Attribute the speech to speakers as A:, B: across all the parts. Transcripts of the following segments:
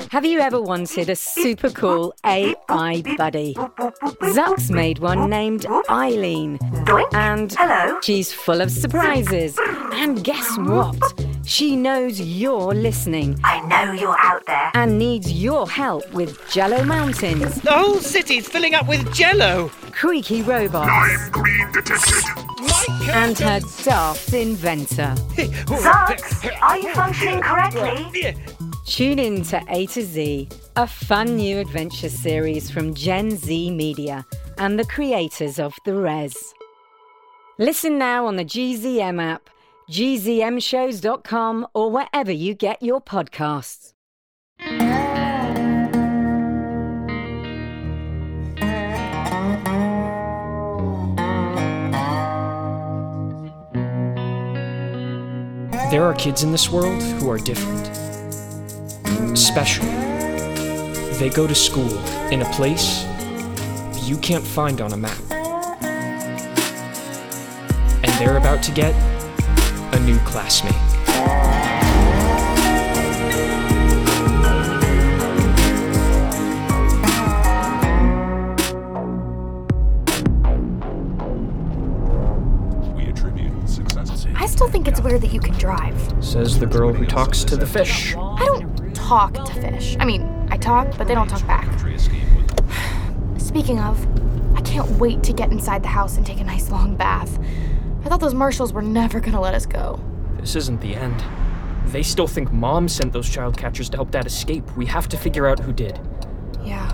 A: Have you ever wanted a super cool AI buddy? Zuck's made one named Eileen. And she's full of surprises. And guess what? She knows you're listening.
B: I know you're out there.
A: And needs your help with Jello Mountains.
C: The whole city's filling up with Jello.
A: Creaky robots.
D: I'm green detected.
A: And her daft inventor.
B: Zucks, are you functioning correctly?
A: Tune in to A to Z, a fun new adventure series from Gen Z Media and the creators of The Res. Listen now on the GZM app, gzmshows.com, or wherever you get your podcasts.
E: There are kids in this world who are different. Special. They go to school in a place you can't find on a map. And they're about to get a new classmate.
F: I still think it's weird that you can drive.
E: Says the girl who talks to the fish.
F: I don't talk to fish. I mean, I talk, but they don't talk back. Speaking of, I can't wait to get inside the house and take a nice long bath. I thought those marshals were never gonna let us go.
E: This isn't the end. They still think Mom sent those child catchers to help Dad escape. We have to figure out who did.
F: Yeah.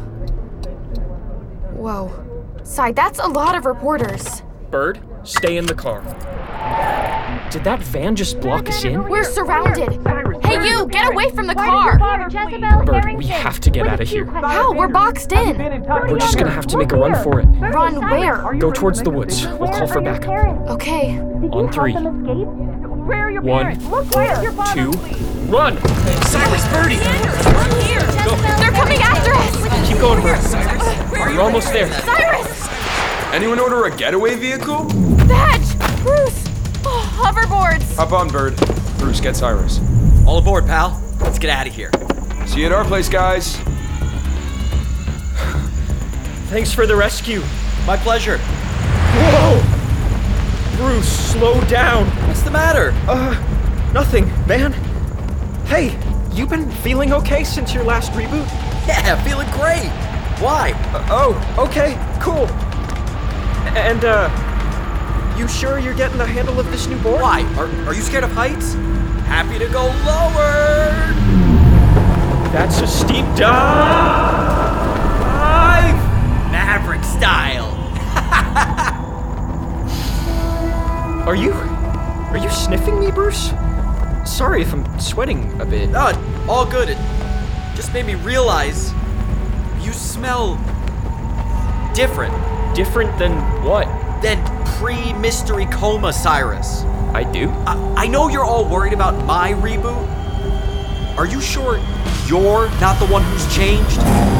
F: Whoa. Sai, that's a lot of reporters.
E: Bird, stay in the car. Did that van just block us in?
F: We're surrounded. Hey, you, get away from the car.
E: Bird, we have to get out of here.
F: How? We're boxed in.
E: We're just gonna have to make a run for it.
F: Run where?
E: Go towards the woods. We'll call for backup.
F: Okay.
E: On 3. 1, 2, run!
C: Cyrus, Birdie!
F: They're coming after us!
E: Keep going, Bird. We're almost there.
F: Cyrus!
G: Anyone order a getaway vehicle?
F: Badge! Bruce! Oh, hoverboards!
G: Hop on, Bird. Bruce, get Cyrus.
C: All aboard, pal. Let's get out of here.
G: See you at our place, guys.
E: Thanks for the rescue.
C: My pleasure.
E: Whoa! Bruce, slow down.
C: What's the matter?
E: Nothing, man. Hey, you been feeling okay since your last reboot?
C: Yeah, feeling great. Why?
E: Okay, cool. And, you sure you're getting the handle of this new board?
C: Why? Are you scared of heights? Happy to go lower!
E: That's a steep dive!
C: Maverick style.
E: Are you sniffing me, Bruce? Sorry if I'm sweating a bit.
C: All good. It just made me realize you smell different.
E: Different than what?
C: Than pre-mystery coma Cyrus.
E: I do?
C: I know you're all worried about my reboot. Are you sure you're not the one who's changed?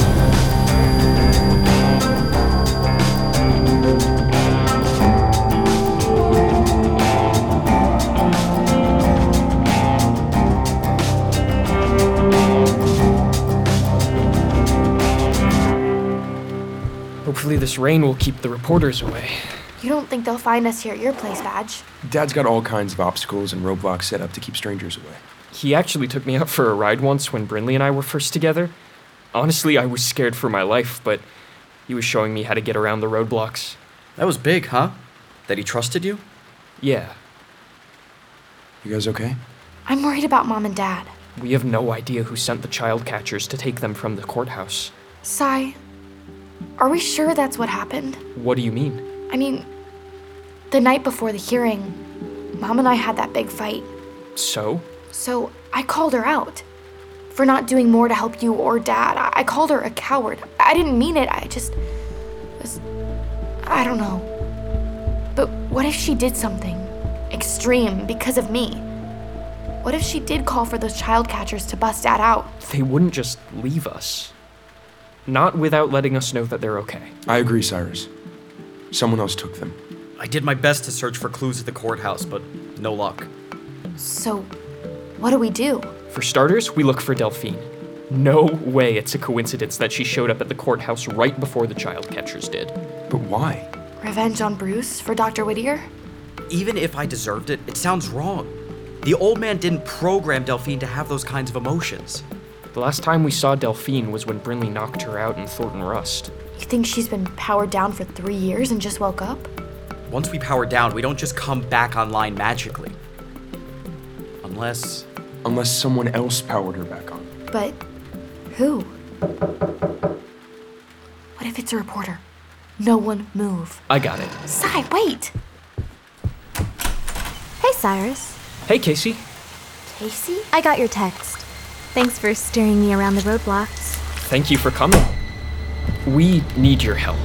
E: Hopefully this rain will keep the reporters away.
F: You don't think they'll find us here at your place, Badge?
G: Dad's got all kinds of obstacles and roadblocks set up to keep strangers away.
E: He actually took me out for a ride once when Brinley and I were first together. Honestly, I was scared for my life, but he was showing me how to get around the roadblocks.
C: That was big, huh? That he trusted you?
E: Yeah.
G: You guys okay?
F: I'm worried about Mom and Dad.
E: We have no idea who sent the child catchers to take them from the courthouse.
F: Sai, are we sure that's what happened?
E: What do you mean?
F: I mean, the night before the hearing, Mom and I had that big fight.
E: So?
F: So I called her out for not doing more to help you or Dad. I called her a coward. I didn't mean it. I just was... I don't know. But what if she did something extreme because of me? What if she did call for those child catchers to bust Dad out?
E: They wouldn't just leave us. Not without letting us know that they're okay.
G: I agree, Cyrus. Someone else took them.
C: I did my best to search for clues at the courthouse, but no luck.
F: So, what do we do?
E: For starters, we look for Delphine. No way it's a coincidence that she showed up at the courthouse right before the child catchers did.
G: But why?
F: Revenge on Bruce for Dr. Whittier?
C: Even if I deserved it, it sounds wrong. The old man didn't program Delphine to have those kinds of emotions.
E: The last time we saw Delphine was when Brinley knocked her out in Thornton Rust.
F: You think she's been powered down for 3 years and just woke up?
C: Once we power down, we don't just come back online magically. Unless
G: Someone else powered her back on.
F: But who? What if it's a reporter? No one move.
E: I got it.
F: Sai, wait!
D: Hey, Cyrus.
E: Hey, Casey.
F: Casey?
D: I got your text. Thanks for steering me around the roadblocks.
E: Thank you for coming. We need your help.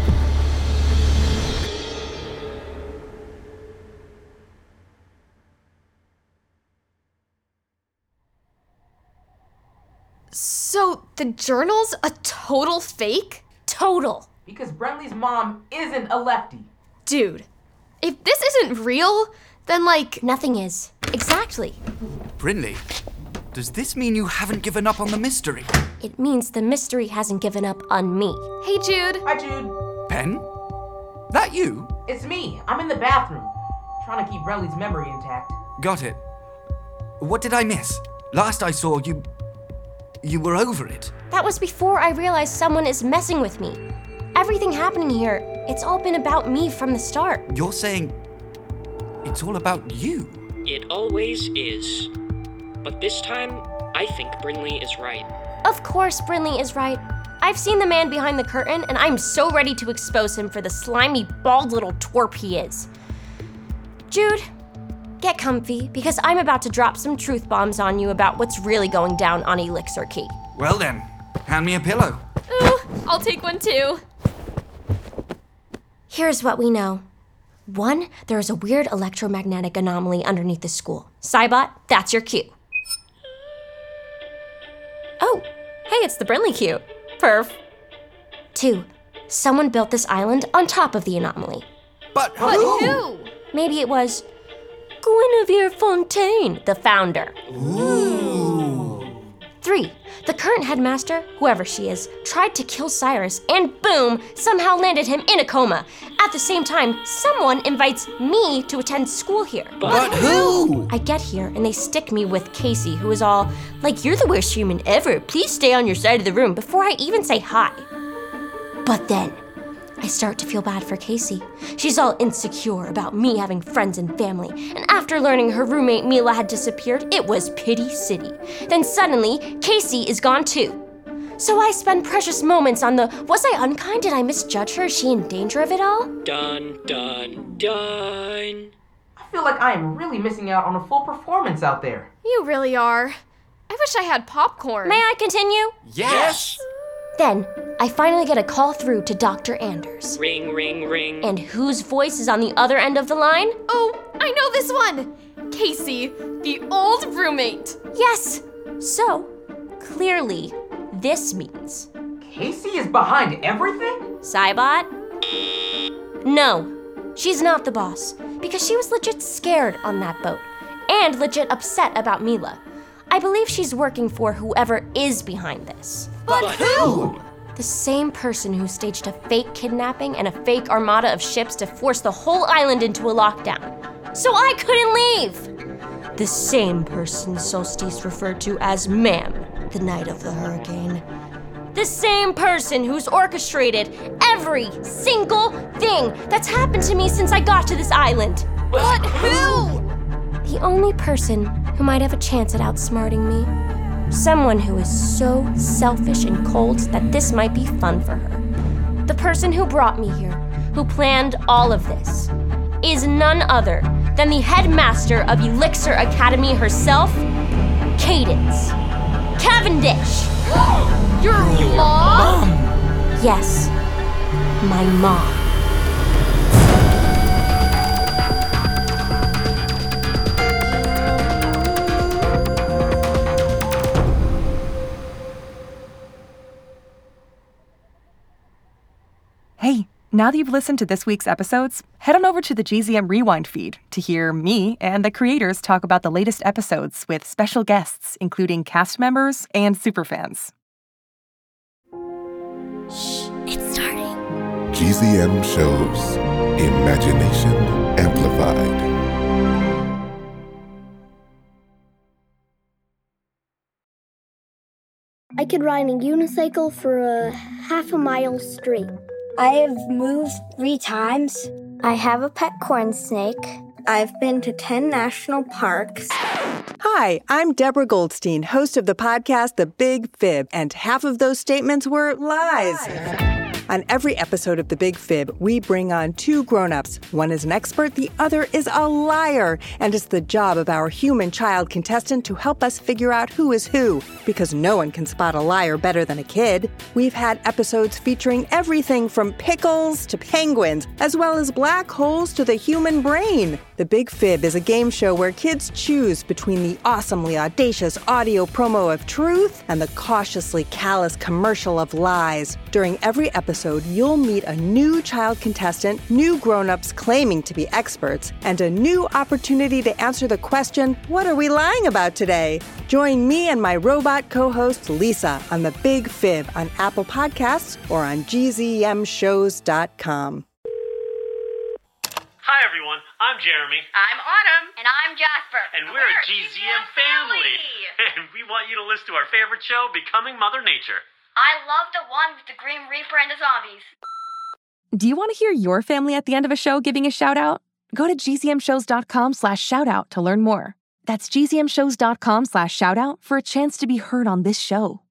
H: So, the journal's a total fake?
D: Total.
I: Because Brentley's mom isn't a lefty.
H: Dude, if this isn't real, then
D: Nothing is. Exactly.
J: Brinley, does this mean you haven't given up on the mystery?
D: It means the mystery hasn't given up on me.
H: Hey Jude.
I: Hi, Jude.
J: Pen? That you?
I: It's me. I'm in the bathroom. Trying to keep Brentley's memory intact.
J: Got it. What did I miss? Last I saw you were over it.
D: That was before I realized someone is messing with me. Everything happening here, it's all been about me from the start.
J: You're saying it's all about you?
E: It always is. But this time, I think Brinley is right.
D: Of course Brinley is right. I've seen the man behind the curtain, and I'm so ready to expose him for the slimy, bald little twerp he is. Jude, get comfy, because I'm about to drop some truth bombs on you about what's really going down on Elixir Key.
J: Well then, hand me a pillow.
H: Ooh, I'll take one too.
D: Here's what we know. 1, there is a weird electromagnetic anomaly underneath the school. Cybot, that's your cue.
H: Oh, hey, it's the Brinley cue. Perf.
D: 2, someone built this island on top of the anomaly.
J: But
H: But who?
D: Maybe it was Guinevere Fontaine, the founder. 3, the current headmaster, whoever she is, tried to kill Cyrus and boom, somehow landed him in a coma. At the same time, someone invites me to attend school here.
J: But who?
D: I get here and they stick me with Casey, who is all like, "You're the worst human ever. Please stay on your side of the room," before I even say hi. But then I start to feel bad for Casey. She's all insecure about me having friends and family, and after learning her roommate Mila had disappeared, it was pity city. Then suddenly, Casey is gone too. So I spend precious moments on the, was I unkind? Did I misjudge her? Is she in danger of it all?
E: Dun, dun, dun.
I: I feel like I am really missing out on a full performance out there.
H: You really are. I wish I had popcorn.
D: May I continue?
J: Yes!
D: Then, I finally get a call through to Dr. Anders.
E: Ring, ring, ring.
D: And whose voice is on the other end of the line?
H: Oh, I know this one. Casey, the old roommate.
D: Yes! So, clearly, this means
I: Casey is behind everything?
D: Cybot? No, she's not the boss, because she was legit scared on that boat, and legit upset about Mila. I believe she's working for whoever is behind this.
J: But who?
D: The same person who staged a fake kidnapping and a fake armada of ships to force the whole island into a lockdown. So I couldn't leave! The same person Solstice referred to as Ma'am, the night of the hurricane. The same person who's orchestrated every single thing that's happened to me since I got to this island.
H: But who?
D: The only person who might have a chance at outsmarting me. Someone who is so selfish and cold that this might be fun for her. The person who brought me here, who planned all of this, is none other than the headmaster of Elixir Academy herself, Cadence Cavendish.
H: Your mom?
D: Yes, my mom.
K: Hey, now that you've listened to this week's episodes, head on over to the GZM Rewind feed to hear me and the creators talk about the latest episodes with special guests, including cast members and superfans.
D: It's starting.
L: GZM shows Imagination Amplified.
M: I could ride a unicycle for a half a mile straight. I have moved 3 times. I have a pet corn snake. I've been to 10 national parks.
N: Hi, I'm Deborah Goldstein, host of the podcast The Big Fib, and half of those statements were lies. On every episode of The Big Fib, we bring on 2 grown-ups. One is an expert, the other is a liar. And it's the job of our human child contestant to help us figure out who is who, because no one can spot a liar better than a kid. We've had episodes featuring everything from pickles to penguins, as well as black holes to the human brain. The Big Fib is a game show where kids choose between the awesomely audacious audio promo of truth and the cautiously callous commercial of lies. During every episode, you'll meet a new child contestant, new grown-ups claiming to be experts, and a new opportunity to answer the question, what are we lying about today? Join me and my robot co-host Lisa on The Big Fib on Apple Podcasts or on gzmshows.com.
O: Hi everyone, I'm Jeremy.
P: I'm Autumn. And I'm Jasper.
O: And we're a GZM family. And we want you to listen to our favorite show, Becoming Mother Nature.
P: I love the one with the Grim Reaper and the zombies.
K: Do you want to hear your family at the end of a show giving a shout out? Go to gzmshows.com/shoutout to learn more. That's gzmshows.com/shoutout for a chance to be heard on this show.